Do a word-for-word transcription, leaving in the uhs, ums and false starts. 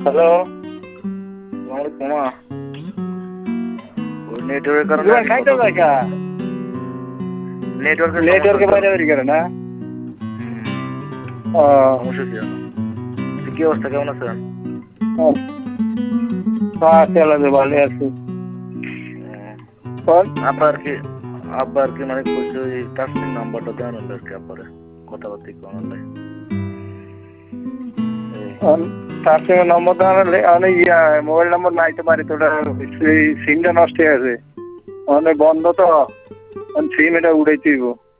hello তোমার coma ওই নেটওয়ার্কের কারণে তোমার খাইতে দেখা নেটওয়ার্কের নেটওয়ার্কে বাইরে বেরিয়ে গেলে না ও সমস্যা কি জানো কি অবস্থা কেমন আছেন চলে ভালো আছি আব্বা আর কি আব্বা আর কি মানে কইছে ওই তাসমিন নাম্বারটা দেন আর কি আব্বারে কথাবার্তা কোন নাই তাসমিন নম্বর দেওয়ার অনেক ইয়া মোবাইল নম্বর নাইতে পারি তো সিমটা নষ্ট হয়ে আছে অনেক বন্ধ তো সিম এটা উড়াইতেইব